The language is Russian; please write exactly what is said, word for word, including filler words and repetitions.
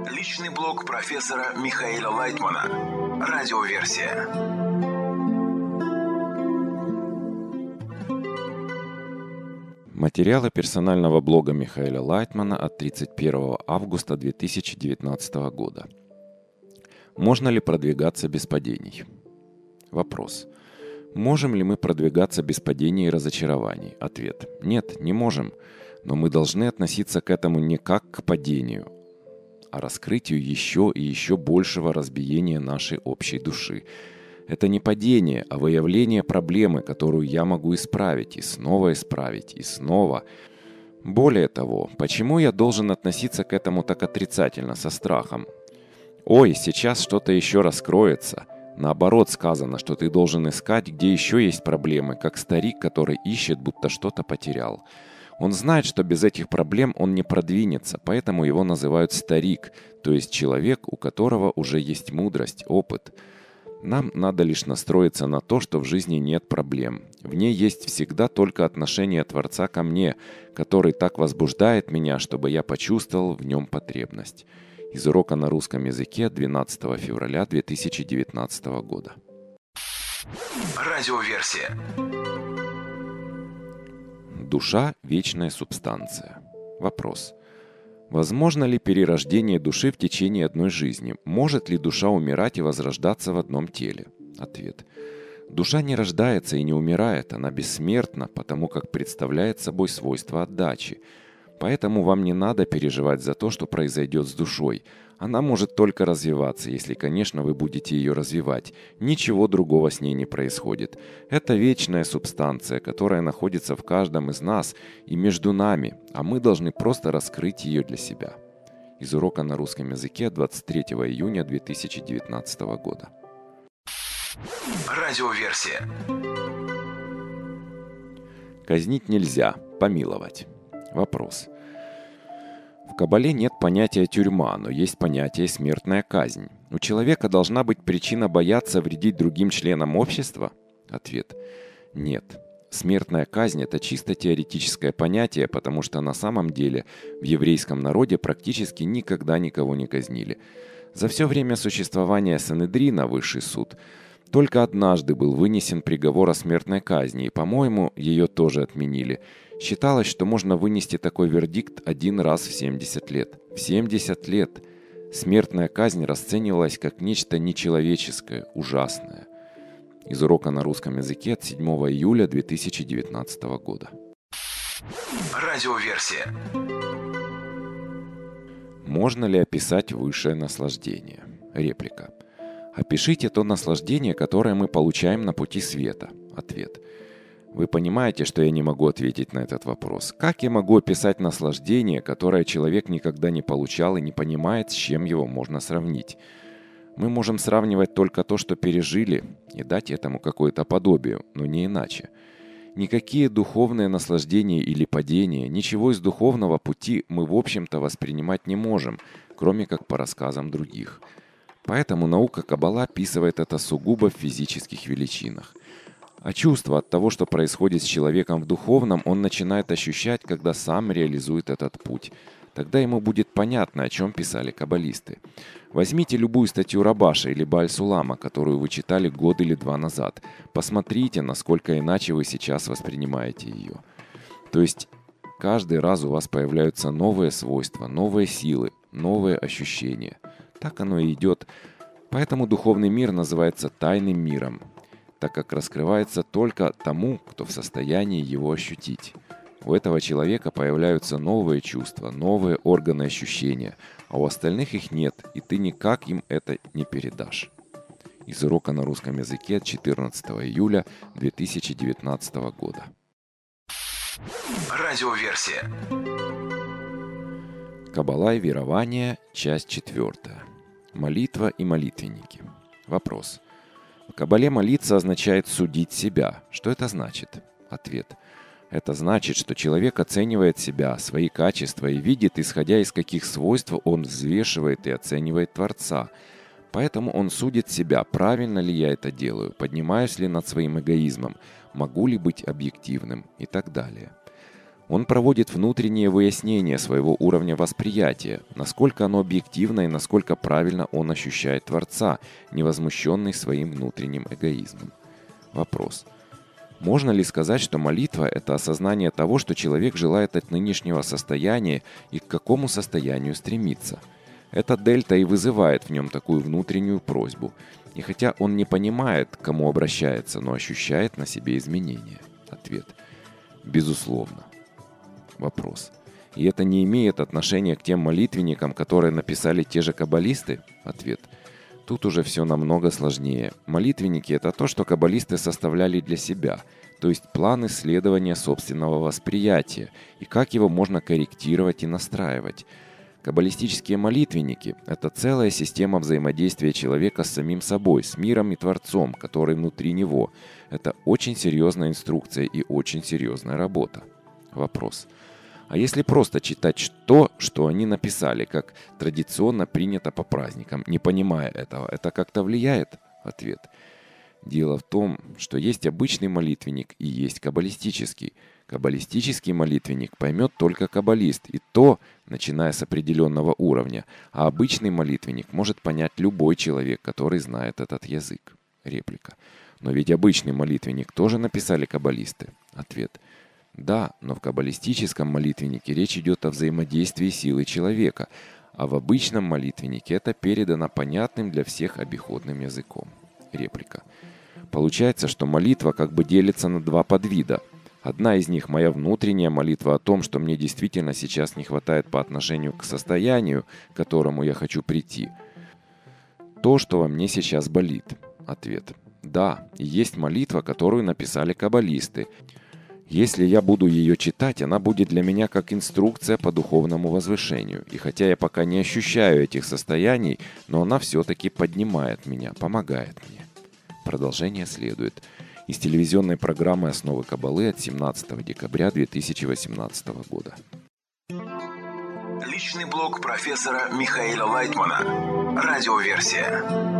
Личный блог профессора Михаила Лайтмана. Радиоверсия. Материалы персонального блога Михаила Лайтмана от тридцать первого августа две тысячи девятнадцатого года. Можно ли продвигаться без падений? Вопрос. Можем ли мы продвигаться без падений и разочарований? Ответ. Нет, не можем. Но мы должны относиться к этому не как к падению, а раскрытию еще и еще большего разбиения нашей общей души. Это не падение, а выявление проблемы, которую я могу исправить, и снова исправить, и снова. Более того, почему я должен относиться к этому так отрицательно, со страхом? Ой, сейчас что-то еще раскроется. Наоборот сказано, что ты должен искать, где еще есть проблемы, как старик, который ищет, будто что-то потерял. Он знает, что без этих проблем он не продвинется, поэтому его называют старик, то есть человек, у которого уже есть мудрость, опыт. Нам надо лишь настроиться на то, что в жизни нет проблем. В ней есть всегда только отношение Творца ко мне, который так возбуждает меня, чтобы я почувствовал в нем потребность. Из урока на русском языке двенадцатого февраля две тысячи девятнадцатого года. Радиоверсия. Душа – вечная субстанция. Вопрос. Возможно ли перерождение души в течение одной жизни? Может ли душа умирать и возрождаться в одном теле? Ответ. Душа не рождается и не умирает, она бессмертна, потому как представляет собой свойство отдачи. Поэтому вам не надо переживать за то, что произойдет с душой. Она может только развиваться, если, конечно, вы будете ее развивать. Ничего другого с ней не происходит. Это вечная субстанция, которая находится в каждом из нас и между нами, а мы должны просто раскрыть ее для себя. Из урока на русском языке двадцать третьего июня две тысячи девятнадцатого года. Радиоверсия. Казнить нельзя, помиловать. Вопрос. В Кабале нет понятия тюрьма, но есть понятие смертная казнь. У человека должна быть причина бояться вредить другим членам общества? Ответ. Нет. Смертная казнь – это чисто теоретическое понятие, потому что на самом деле в еврейском народе практически никогда никого не казнили. За все время существования Санедрина, высший суд, только однажды был вынесен приговор о смертной казни, и, по-моему, ее тоже отменили. Считалось, что можно вынести такой вердикт один раз в семьдесят лет. В семьдесят лет смертная казнь расценивалась как нечто нечеловеческое, ужасное. Из урока на русском языке от седьмого июля две тысячи девятнадцатого года. Радиоверсия. Можно ли описать высшее наслаждение? Реплика. Опишите то наслаждение, которое мы получаем на пути света. Ответ. Вы понимаете, что я не могу ответить на этот вопрос. Как я могу описать наслаждение, которое человек никогда не получал и не понимает, с чем его можно сравнить? Мы можем сравнивать только то, что пережили, и дать этому какое-то подобие, но не иначе. Никакие духовные наслаждения или падения, ничего из духовного пути мы, в общем-то, воспринимать не можем, кроме как по рассказам других. Поэтому наука Каббала описывает это сугубо в физических величинах. А чувство от того, что происходит с человеком в духовном, он начинает ощущать, когда сам реализует этот путь. Тогда ему будет понятно, о чем писали каббалисты. Возьмите любую статью Рабаша или Бааль-Сулама, которую вы читали год или два назад. Посмотрите, насколько иначе вы сейчас воспринимаете ее. То есть каждый раз у вас появляются новые свойства, новые силы, новые ощущения. Так оно и идет. Поэтому духовный мир называется тайным миром, так как раскрывается только тому, кто в состоянии его ощутить. У этого человека появляются новые чувства, новые органы ощущения, а у остальных их нет, и ты никак им это не передашь. Из урока на русском языке от четырнадцатого июля две тысячи девятнадцатого года. Радиоверсия. Каббала и верование, часть четвертая. Молитва и молитвенники. Вопрос. В Каббале молиться означает судить себя. Что это значит? Ответ. Это значит, что человек оценивает себя, свои качества и видит, исходя из каких свойств он взвешивает и оценивает Творца. Поэтому он судит себя, правильно ли я это делаю, поднимаюсь ли над своим эгоизмом, могу ли быть объективным и так далее. Он проводит внутреннее выяснение своего уровня восприятия, насколько оно объективно и насколько правильно он ощущает Творца, не возмущенный своим внутренним эгоизмом. Вопрос. Можно ли сказать, что молитва – это осознание того, что человек желает от нынешнего состояния и к какому состоянию стремится? Эта дельта и вызывает в нем такую внутреннюю просьбу. И хотя он не понимает, к кому обращается, но ощущает на себе изменения. Ответ. Безусловно. Вопрос. И это не имеет отношения к тем молитвенникам, которые написали те же каббалисты? Ответ. Тут уже все намного сложнее. Молитвенники – это то, что каббалисты составляли для себя, то есть план исследования собственного восприятия и как его можно корректировать и настраивать. Каббалистические молитвенники – это целая система взаимодействия человека с самим собой, с миром и Творцом, который внутри него. Это очень серьезная инструкция и очень серьезная работа. Вопрос. А если просто читать то, что они написали, как традиционно принято по праздникам, не понимая этого, это как-то влияет? Ответ. Дело в том, что есть обычный молитвенник и есть каббалистический. Каббалистический молитвенник поймет только каббалист, и то, начиная с определенного уровня, а обычный молитвенник может понять любой человек, который знает этот язык. Реплика. Но ведь обычный молитвенник тоже написали каббалисты. Ответ. Да, но в каббалистическом молитвеннике речь идет о взаимодействии силы человека, а в обычном молитвеннике это передано понятным для всех обиходным языком. Реплика. Получается, что молитва как бы делится на два подвида. Одна из них – моя внутренняя молитва о том, что мне действительно сейчас не хватает по отношению к состоянию, к которому я хочу прийти. То, что во мне сейчас болит. Ответ. Да, есть молитва, которую написали каббалисты. Если я буду ее читать, она будет для меня как инструкция по духовному возвышению. И хотя я пока не ощущаю этих состояний, но она все-таки поднимает меня, помогает мне. Продолжение следует. Из телевизионной программы «Основы Каббалы» от семнадцатого декабря две тысячи восемнадцатого года. Личный блог профессора Михаила Лайтмана. Радиоверсия.